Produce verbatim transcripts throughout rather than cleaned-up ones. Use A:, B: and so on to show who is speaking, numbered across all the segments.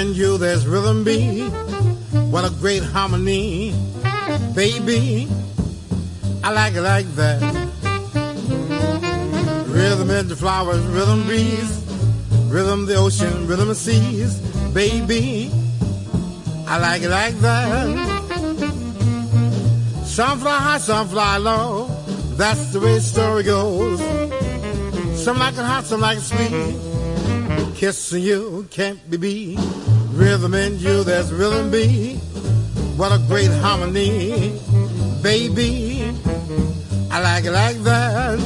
A: and you, there's rhythm B. What a great harmony, baby. I like it like that. Rhythm in the flowers, rhythm breeze, rhythm the ocean, rhythm the seas, baby. I like it like that. Some fly high, some fly low. That's the way the story goes. Some like it hot, some like it sweet. Kissing you can't be beat. Rhythm in you, there's rhythm B. What a great harmony, baby. I like it like that.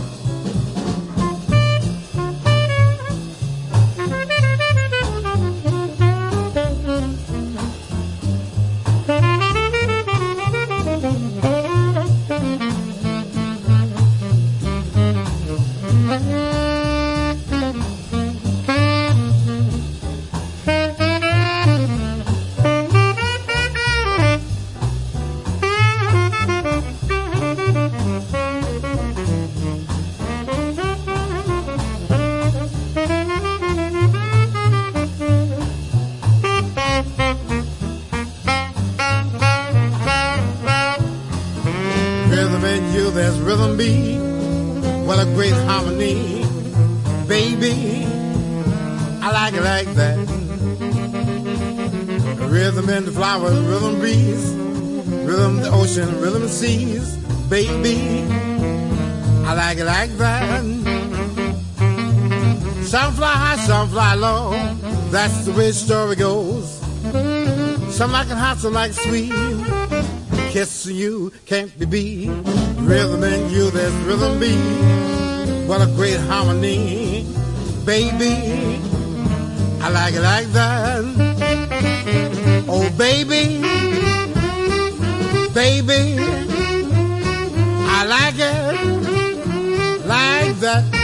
A: Rhythm in you, there's rhythm B. What a great harmony, baby. I like it like that. Rhythm in the flowers, rhythm breeze, rhythm the ocean, rhythm the seas, baby. I like it like that. Some fly high, some fly low. That's the way the story goes. Some like it hot, some like it sweet. Kissing you can't be beat. Rhythm in you, there's rhythm B. What a great harmony, baby. I like it like that. Oh, baby, baby, I like it like that.